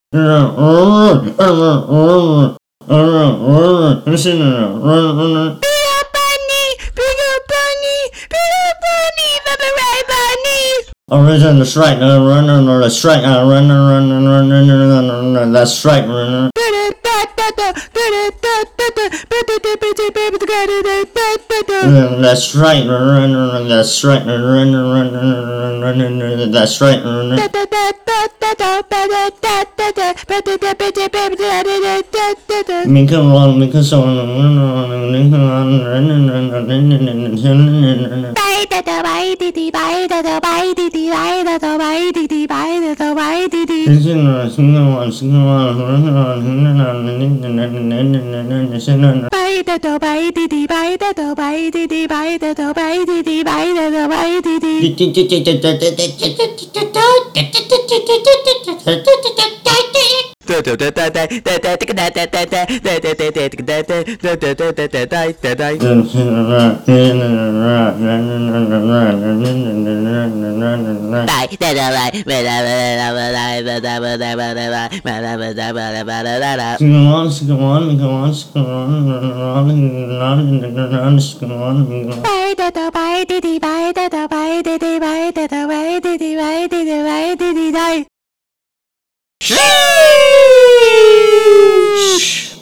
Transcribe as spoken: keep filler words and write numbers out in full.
Origin, that's right, uh, run, run, run, that's right, uh, run, run, run, run, run, run, run, run, that's right, run. That's right, run, run, that's right, run, run, run, run, run, that's right, run. Mình không lòng, mình không sống, mình không lòng, run, run, run, run, run, run. Bay da da bay di di bay da da bay di di bay da da bay di di bay da da bay di di. Bay da da bay di di bay da da bay di di bay da da bay di di bay da da bay di di. Bay da da bay di di bay da da bay di di bay da da bay di di bay di di bay di di day.